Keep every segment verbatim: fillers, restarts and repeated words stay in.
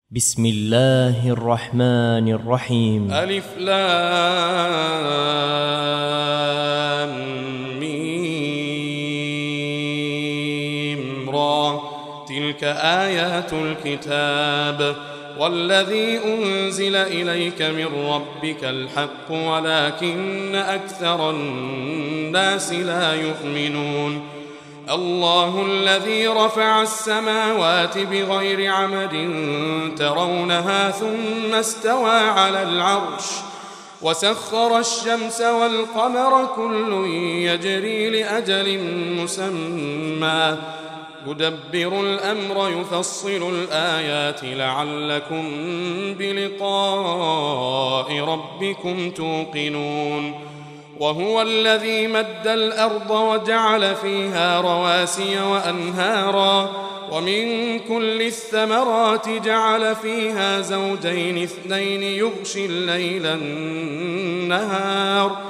بسم الله الرحمن الرحيم. ألف لام ميم را. تلك آيات الكتاب والذي أنزل إليك من ربك الحق ولكن أكثر الناس لا يؤمنون. الله الذي رفع السماوات بغير عمد ترونها ثم استوى على العرش وسخر الشمس والقمر كل يجري لأجل مسمى يدبر الأمر يفصل الآيات لعلكم بلقاء ربكم توقنون. وهو الذي مد الأرض وجعل فيها رواسي وأنهارا ومن كل الثمرات جعل فيها زوجين اثنين يغشي الليل النهار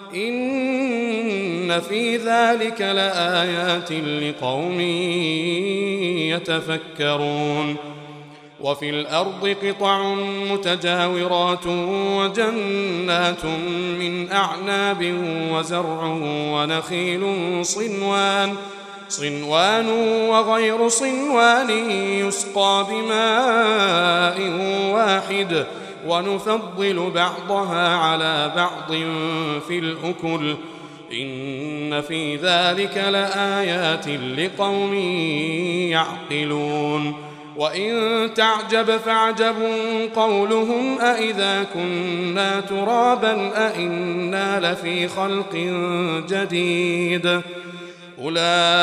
إن في ذلك لآيات لقوم يتفكرون. وفي الأرض قطع متجاورات وجنات من أعناب وزرع ونخيل صنوان صنوان وغير صنوان يسقى بماء واحد ونفضل بعضها على بعض في الأكل إن في ذلك لآيات لقوم يعقلون. وإن تعجب فعجب قولهم أإذا كنا ترابا أإنا لفي خلق جديد أولئك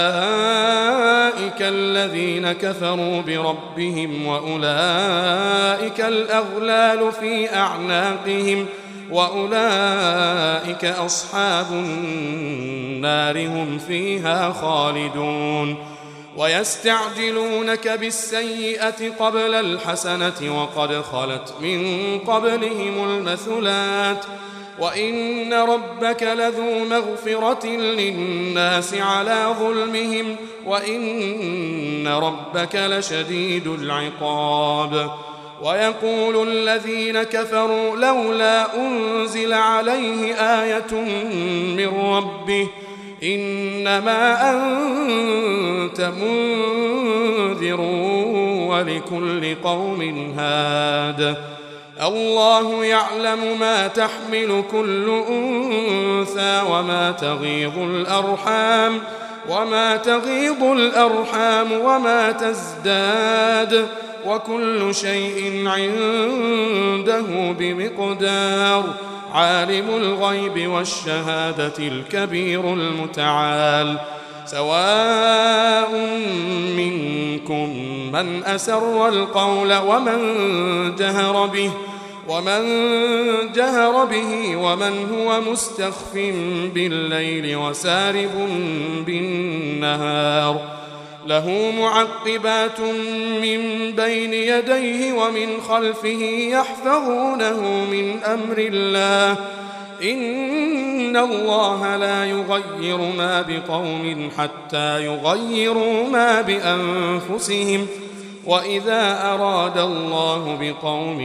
الذين كفروا بربهم وأولئك الأغلال في أعناقهم وأولئك أصحاب النار هم فيها خالدون. ويستعجلونك بالسيئة قبل الحسنة وقد خلت من قبلهم المثلات وإن ربك لذو مغفرة للناس على ظلمهم وإن ربك لشديد العقاب. ويقول الذين كفروا لولا أنزل عليه آية من ربه إنما أنت منذر ولكل قوم هاد. الله يعلم ما تحمل كل أنثى وما تغيض الأرحام وما تغيض الأرحام وما تزداد وكل شيء عنده بمقدار. عالم الغيب والشهادة الكبير المتعال. سواء منكم من أسر القول ومن جهر به ومن جهر به ومن هو مستخف بالليل وسارب بالنهار. له معقبات من بين يديه ومن خلفه يحفظونه من أمر الله إن الله لا يغير ما بقوم حتى يغيروا ما بأنفسهم وإذا أراد الله بقوم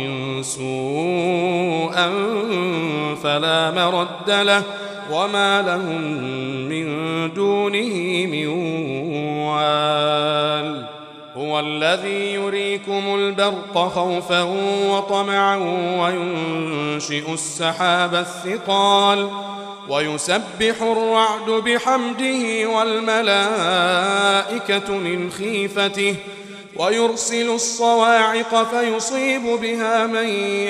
سوءا فلا مرد له وما لهم من دونه من وال. هو الذي يريكم البرق خوفا وطمعا وينشئ السحاب الثقال ويسبح الرعد بحمده والملائكة من خيفته ويرسل الصواعق فيصيب بها من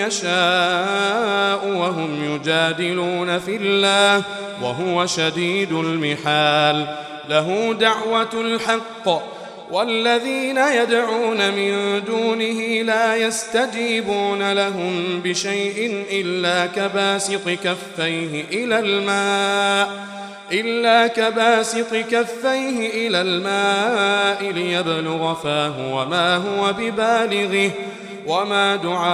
يشاء وهم يجادلون في الله وهو شديد المحال. له دعوة الحق والذين يدعون من دونه لا يستجيبون لهم بشيء إلا كباسط كفيه إلى الماء إلا كباسط كفيه إلى الماء ليبلغ فاه وما هو ببالغه وما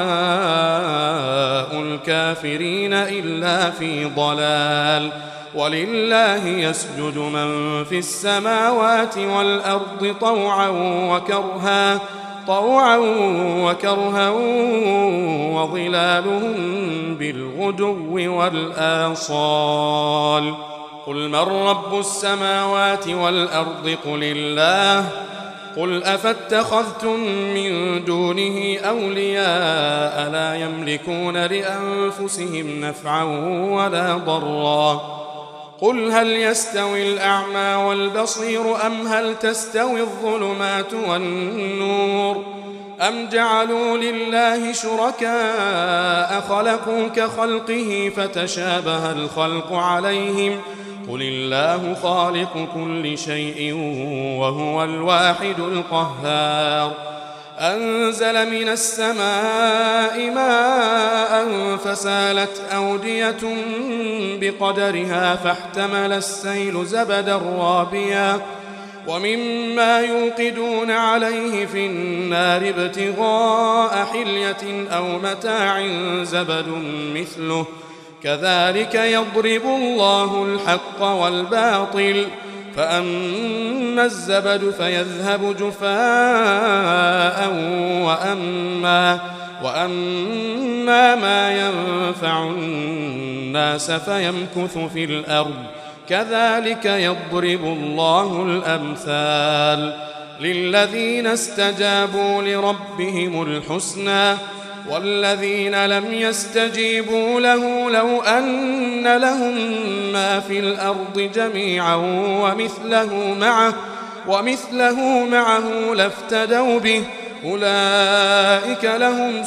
دعاء الكافرين إلا في ضلال. ولله يسجد من في السماوات والأرض طوعا وكرها طوعا وكرها وظلالهم بالغدو والآصال قل من رب السماوات والأرض قل الله قل أفاتخذتم من دونه أولياء لا يملكون لأنفسهم نفعا ولا ضرا قل هل يستوي الأعمى والبصير أم هل تستوي الظلمات والنور أم جعلوا لله شركاء خلقوا كخلقه فتشابه الخلق عليهم قل الله خالق كل شيء وهو الواحد القهار أنزل من السماء ماء فسالت أودية بقدرها فاحتمل السيل زبدا رابيا ومما يوقدون عليه في النار ابتغاء حلية أو متاع زبد مثله كذلك يضرب الله الحق والباطل فأما الزبد فيذهب جفاء وأما, وأما ما ينفع الناس فيمكث في الأرض كذلك يضرب الله الأمثال للذين استجابوا لربهم الحسنى والذين لم يستجيبوا له لو أن لهم ما في الأرض جميعا ومثله معه, ومثله معه لافتدوا به أولئك لهم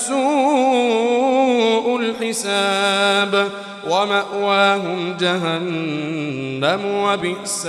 سوء الحساب ومأواهم جهنم وبئس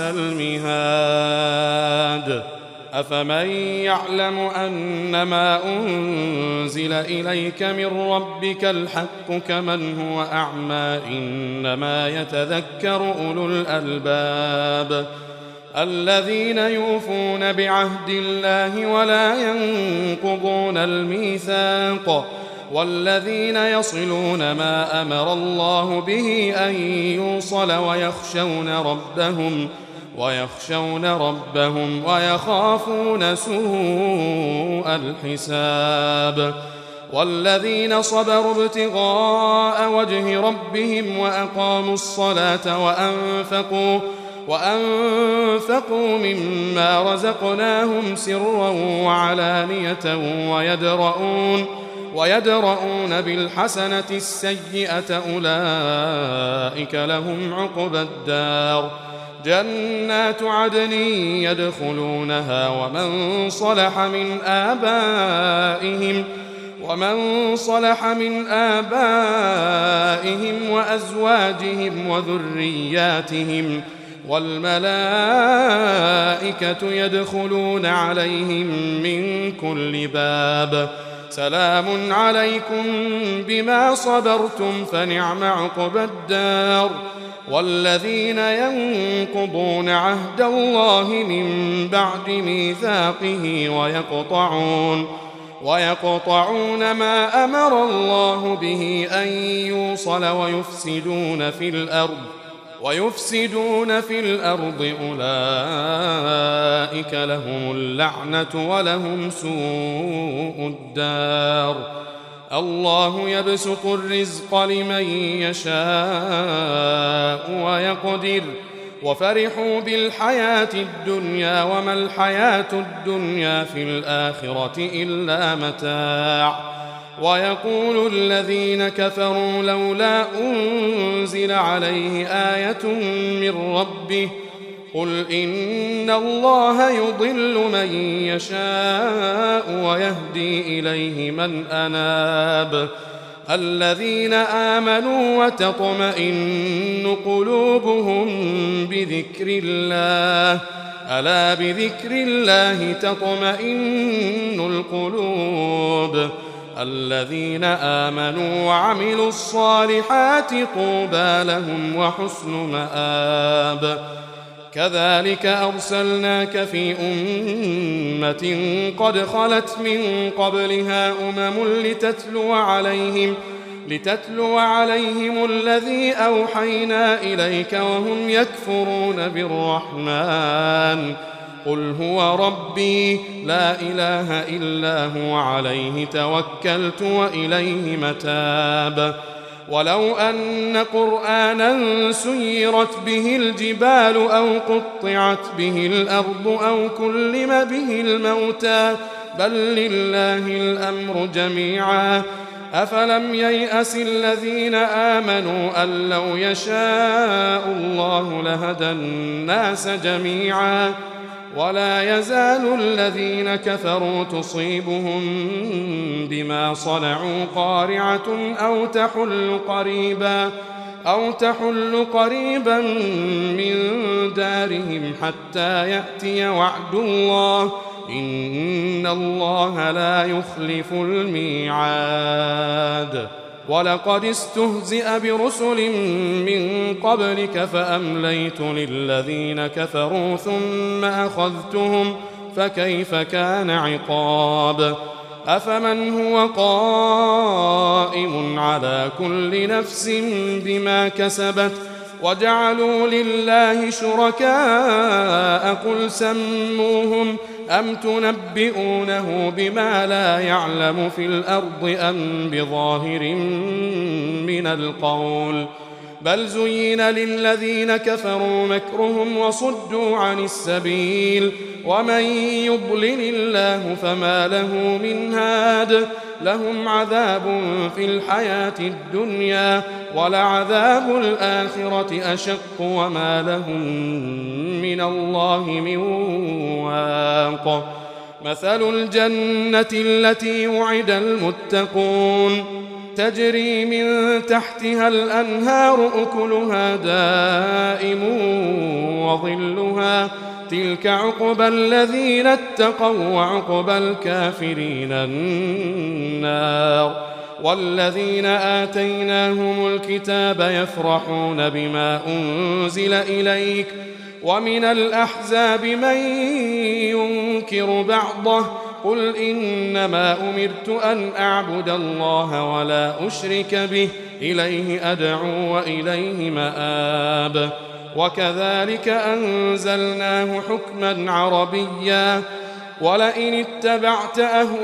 المهاد أفمن يعلم أنما أنزل إليك من ربك الحق كمن هو أعمى إنما يتذكر أولو الألباب الذين يوفون بعهد الله ولا ينقضون الميثاق والذين يصلون ما أمر الله به أن يوصل ويخشون ربهم ويخشون ربهم ويخافون سوء الحساب والذين صبروا ابتغاء وجه ربهم وأقاموا الصلاة وأنفقوا وأنفقوا مما رزقناهم سرا وعلانية ويدرؤون ويدرؤون بالحسنة السيئة أولئك لهم عقبى الدار جنات عدن يدخلونها ومن صلح من آبائهم ومن صلح من آبائهم وأزواجهم وذرياتهم والملائكة يدخلون عليهم من كل باب سلام عليكم بما صبرتم فنعم عقبى الدار والذين ينقضون عهد الله من بعد ميثاقه ويقطعون ويقطعون ما أمر الله به أن يوصل ويفسدون في الأرض ويفسدون في الأرض أولئك لهم اللعنة ولهم سوء الدار الله يبسط الرزق لمن يشاء ويقدر وفرحوا بالحياة الدنيا وما الحياة الدنيا في الآخرة إلا متاع ويقول الذين كفروا لولا أنزل عليه آية من ربه قل إن الله يضل من يشاء ويهدي إليه من أناب الذين آمنوا وتطمئن قلوبهم بذكر الله ألا بذكر الله تطمئن القلوب الذين آمنوا وعملوا الصالحات طوبى لهم وحسن مآب كذلك أرسلناك في أمة قد خلت من قبلها أمم لتتلو عليهم لتتلو عليهم الذي أوحينا إليك وهم يكفرون بالرحمن قل هو ربي لا إله إلا هو عليه توكلت وإليه متاب ولو أن قرآنا سيرت به الجبال أو قطعت به الأرض أو كلم به الموتى بل لله الأمر جميعا أفلم ييأس الذين آمنوا أن لو يشاء الله لهدى الناس جميعا ولا يزال الذين كفروا تصيبهم بما صنعوا قارعة أو تحل قريبا أو تحل قريبا من دارهم حتى يأتي وعد الله إن الله لا يخلف الميعاد ولقد استهزئ برسل من قبلك فأمليت للذين كفروا ثم أخذتهم فكيف كان عقاب أفمن هو قائم على كل نفس بما كسبت وجعلوا لله شركاء قل سموهم أم تنبئونه بما لا يعلم في الأرض أم بظاهر من القول بل زين للذين كفروا مكرهم وصدوا عن السبيل ومن يضلل الله فما له من هاد لهم عذاب في الحياة الدنيا ولعذاب الآخرة أشق وما لهم من الله من واق مثل الجنة التي وعد المتقون تجري من تحتها الأنهار أكلها دائم وظلها تلك عقبى الذين اتقوا وعقبى الكافرين النار والذين آتيناهم الكتاب يفرحون بما أنزل إليك ومن الأحزاب من ينكر بعضه قل إنما أمرت أن أعبد الله ولا أشرك به إليه أدعو وإليه مآب وكذلك أنزلناه حكما عربيا ولئن اتبعت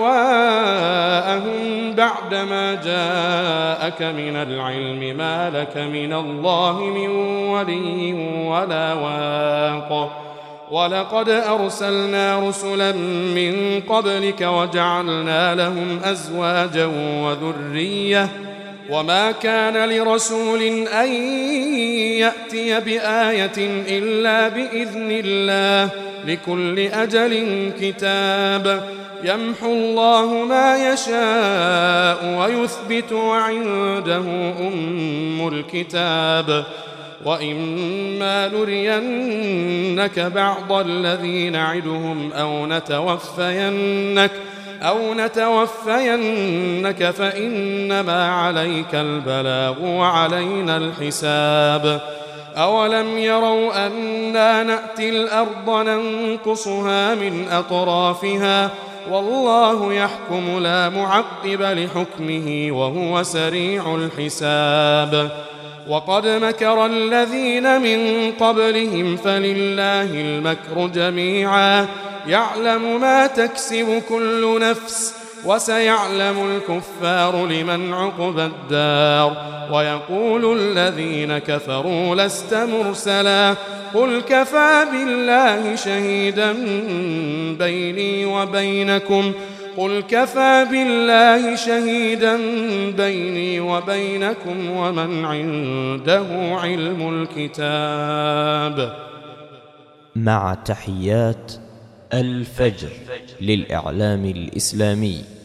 أهواءهم بعدما جاءك من العلم ما لك من الله من ولي ولا واق ولقد أرسلنا رسلا من قبلك وجعلنا لهم أزواجا وذرية وما كان لرسول أن يأتي بآية إلا بإذن الله لكل أجل كتاب يمحو الله ما يشاء ويثبت وعنده أم الكتاب وإما نرينك بعض الذي نعدهم أو نتوفينك أو نتوفينك فإنما عليك البلاغ وعلينا الحساب أولم يروا أنا نأتي الأرض ننقصها من أطرافها والله يحكم لا معقب لحكمه وهو سريع الحساب وقد مكر الذين من قبلهم فلله المكر جميعا يعلم ما تكسب كل نفس وسيعلم الكفار لمن عقبى الدار ويقول الذين كفروا لست مرسلا قل كفى بالله شهيدا بيني وبينكم قل كفى بالله شهيدا بيني وبينكم ومن عنده علم الكتاب. مع تحيات الفجر للإعلام الإسلامي.